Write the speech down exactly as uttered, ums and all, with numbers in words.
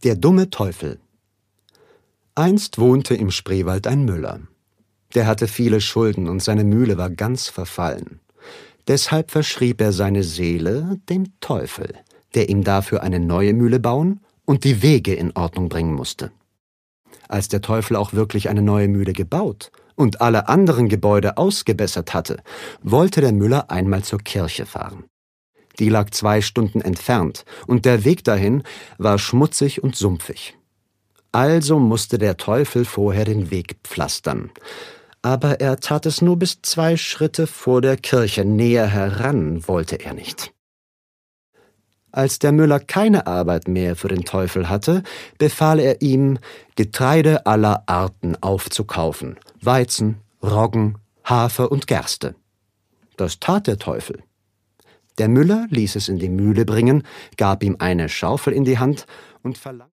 Der dumme Teufel. Einst wohnte im Spreewald ein Müller. Der hatte viele Schulden und seine Mühle war ganz verfallen. Deshalb verschrieb er seine Seele dem Teufel, der ihm dafür eine neue Mühle bauen und die Wege in Ordnung bringen musste. Als der Teufel auch wirklich eine neue Mühle gebaut und alle anderen Gebäude ausgebessert hatte, wollte der Müller einmal zur Kirche fahren. Die lag zwei Stunden entfernt, und der Weg dahin war schmutzig und sumpfig. Also musste der Teufel vorher den Weg pflastern. Aber er tat es nur bis zwei Schritte vor der Kirche, näher heran wollte er nicht. Als der Müller keine Arbeit mehr für den Teufel hatte, befahl er ihm, Getreide aller Arten aufzukaufen, Weizen, Roggen, Hafer und Gerste. Das tat der Teufel. Der Müller ließ es in die Mühle bringen, gab ihm eine Schaufel in die Hand und verlangte